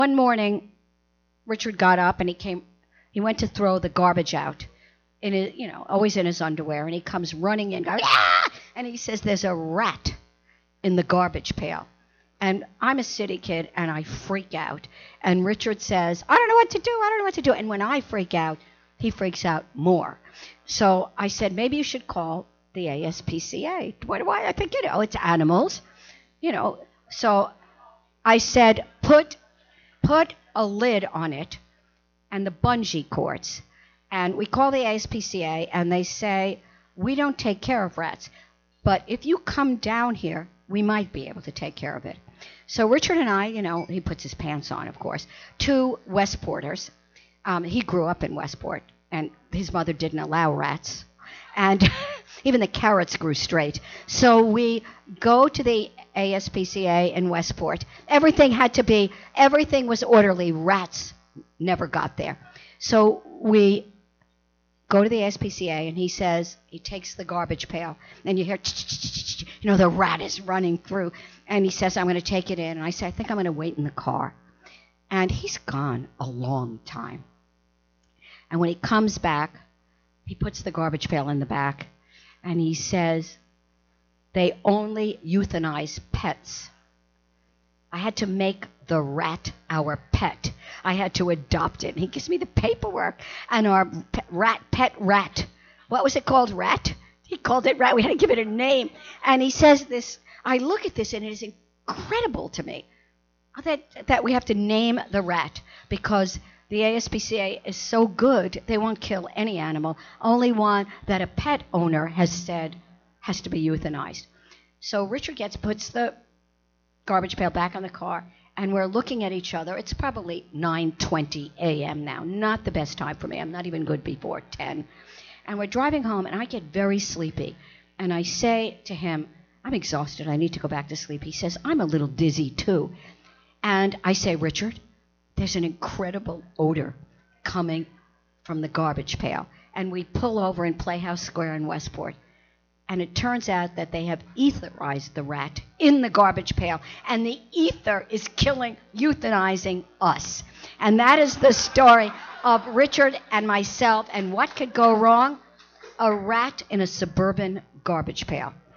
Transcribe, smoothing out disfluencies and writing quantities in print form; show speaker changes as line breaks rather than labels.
One morning, Richard got up and he went to throw the garbage out in his, always in his underwear, and he comes running in, going, ah! And he says, there's a rat in the garbage pail. And I'm a city kid, and I freak out. And Richard says, I don't know what to do. I don't know what to do. And when I freak out, he freaks out more. So I said, maybe you should call the ASPCA. Why? I think, it's animals, So I said, put a lid on it and the bungee cords. And we call the ASPCA, and they say, we don't take care of rats. But if you come down here, we might be able to take care of it. So Richard and I, he puts his pants on, of course, two Westporters. He grew up in Westport, and his mother didn't allow rats. And even the carrots grew straight. So we go to the ASPCA in Westport. Everything was orderly. Rats never got there. So we go to the ASPCA, and he takes the garbage pail, and you hear, the rat is running through. And he says, I'm going to take it in. And I say, I think I'm going to wait in the car. And he's gone a long time. And when he comes back, he puts the garbage pail in the back, and he says, they only euthanize pets. I had to make the rat our pet. I had to adopt it. And he gives me the paperwork, and our pet rat. What was it called? Rat? He called it rat. We had to give it a name. And he says this, I look at this, and it is incredible to me that we have to name the rat, because the ASPCA is so good, they won't kill any animal, only one that a pet owner has said has to be euthanized. So Richard puts the garbage pail back on the car, and we're looking at each other. It's probably 9:20 a.m. now, not the best time for me. I'm not even good before 10. And we're driving home, and I get very sleepy. And I say to him, I'm exhausted. I need to go back to sleep. He says, I'm a little dizzy too. And I say, Richard, there's an incredible odor coming from the garbage pail. And we pull over in Playhouse Square in Westport. And it turns out that they have etherized the rat in the garbage pail. And the ether is euthanizing us. And that is the story of Richard and myself. And what could go wrong? A rat in a suburban garbage pail.